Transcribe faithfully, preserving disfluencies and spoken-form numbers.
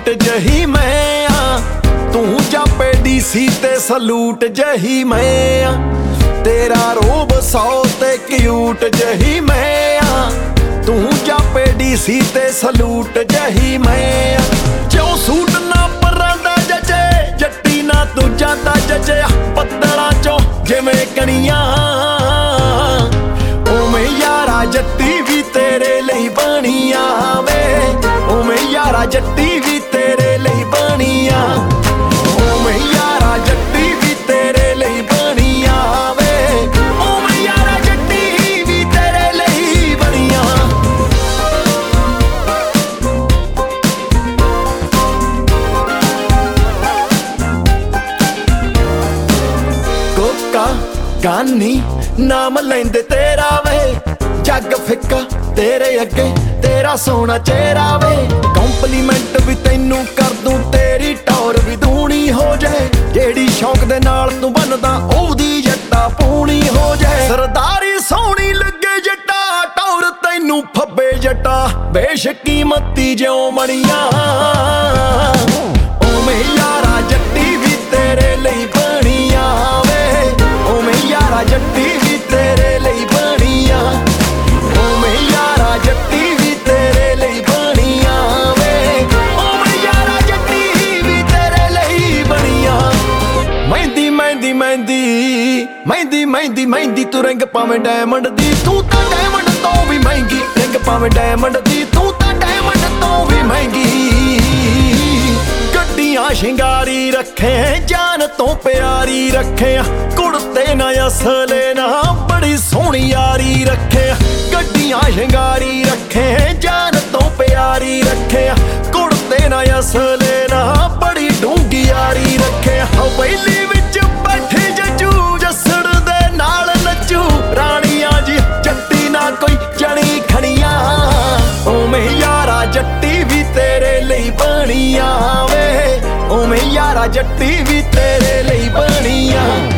Cute ਜਹੀ ਮੈਂ ਆ, ਤੂੰ ਜਾਪੇ ਡੀਸੀ ਤੇ ਸਲੂਟ ਜਹੀ ਮੈਂ ਆ। ਤੇਰਾ ਰੋਬ ਸੌ ਤੇ ਕਿਊਟ ਜਹੀ ਮੈਂ ਆ, ਤੂੰ ਜਾਪੇ ਡੀਸੀ ਤੇ ਸਲੂਟ ਜਹੀ ਮੈਂ ਆ। ਜਿਉਂ ਸੂਟ ਨਾ ਪਰਾਂ ਦਾ ਜਜੇ, ਜੱਟੀ ਨਾ ਤੂੰ ਜਾਂਦਾ ਜਜੇ, ਪੱਤਲਾਂ ਚੋਂ ਜਿਵੇਂ ਕਣੀਆਂ, ਉਵੇਂ ਯਾਰਾ ਜੱਟੀ ਵੀ ਤੇਰੇ ਲਈ ਬਣੀਆਂ ਵੇ, ਉਵੇਂ ਯਾਰਾ ਜੱਟੀ ਵੀ ਤੇਰੇ ਲਈ ਬਣੀਆਂ, ਉਵੇਂ ਯਾਰਾ ਜੱਟੀ ਵੀ ਤੇਰੇ ਲਈ ਬਣੀਆਂ ਵੇ, ਉਵੇਂ ਯਾਰਾ ਜੱਟੀ ਵੀ ਤੇਰੇ ਲਈ ਬਣੀਆਂ। ਕੋਕਾ ਗਾਨੀ ਨਾਮ ਲੈਂਦੇ ਤੇਰਾ ਵੇ, ਜੱਗ ਫਿੱਕਾ ਤੇਰੇ ਅੱਗੇ ਤੇਰਾ ਸੋਹਣਾ ਚਿਹਰਾ ਵੇ। ਕੰਪਲੀਮੈਂਟ ਵੀ ਤੈਨੂੰ ਕਰ ਦੂੰ, ਤੇਰੀ ਟੌਰ ਵੀ ਦੂਣੀ ਹੋ ਜਾਏ, ਜਿਹੜੀ ਸ਼ੌਕ ਦੇ ਨਾਲ ਤੂੰ ਬੰਨਦਾ ਉਹਦੀ ਜੱਟਾ ਪੂਣੀ ਹੋ ਜਾਏ। ਸਰਦਾਰੀ ਸੋਹਣੀ ਲੱਗੇ ਜੱਟਾ, ਟੌਰ ਤੈਨੂੰ ਫੱਬੇ ਜੱਟਾ, ਬੇਸ਼ਕੀਮਤੀ ਜਿਉਂ ਮਣੀਆਂ, ਉਵੇਂ ਯਾਰਾ ਜੱਟੀ ਵੀ ਤੇਰੇ ਲਈ ਬਣੀਆਂ ਵੇ, ਉਵੇਂ ਯਾਰਾ ਜੱਟੀ ਵੀ ਤੇਰੇ ਲਈ ਬਣੀਆਂ, ਉਵੇਂ ਯਾਰਾ ਜੱਟੀ ਵੀ ਤੇਰੇ ਲਈ ਬਣੀਆਂ ਵੇ, ਉਵੇਂ ਯਾਰਾ ਜੱਟੀ ਵੀ ਤੇਰੇ ਲਈ ਬਣੀਆਂ। ਮਹਿੰਦੀ ਮਹਿੰਦੀ ਮਹਿੰਦੀ ਮਹਿੰਦੀ ਮਹਿੰਦੀ ਮਹਿੰਦੀ ਤੂੰ ਰਿੰਗ ਪਾਵੇਂ ਡਾਇਮੰਡ ਦੀ, ਤੂੰ ਤਾਂ ਡਾਇਮੰਡ ਤੋਂ ਵੀ ਮਹਿੰਗੀ। ਰਿੰਗ ਪਾਵੇਂ ਡਾਇਮੰਡ ਦੀ, ਤੂੰ ਤਾਂ ਡਾਇਮੰਡ ਤੋਂ ਵੀ ਮਹਿੰਗੀ। ਗੱਡੀਆਂ ਸ਼ਿੰਗਾਰੀ ਰੱਖੇ, ਜਾਨ ਤੋਂ ਪਿਆਰੀ ਰੱਖੇ, ਕੁੜਤੇ ਨਾ ਅਸਲੇ ਨਾ ਬੜੀ ਸੋਹਣੀ ਯਾਰੀ ਰੱਖੇ। ਗੱਡੀਆਂ ਸ਼ਿੰਗਾਰੀ ਰੱਖੇ, ਜਾਨ ਤੋਂ ਪਿਆਰੀ ਰੱਖੇ, ਕੁੜਤੇ ਨਾ ਅਸਲੇ ਨਾ ਬੜੀ ਡੂੰਗੀ ਯਾਰੀ ਰੱਖੇ। ਹਵੇਲੀ ਵਿੱਚ ਬੈਠੇ ਜੱਜੂ, ਜੱਸੜ ਦੇ ਨਾਲ ਨੱਚੂ, ਰਾਣੀਆਂ ਜੀ ਜੱਟੀ ਨਾ ਕੋਈ ਜਣੀ ਖਣੀਆਂ, ਉਵੇਂ ਯਾਰਾ ਜੱਟੀ ਵੀ ਤੇਰੇ ਲਈ ਬਣੀਆਂ ਵੇ, ਉਵੇਂ ਯਾਰਾ ਜੱਟੀ ਵੀ ਤੇਰੇ ਲਈ ਬਣੀਆਂ।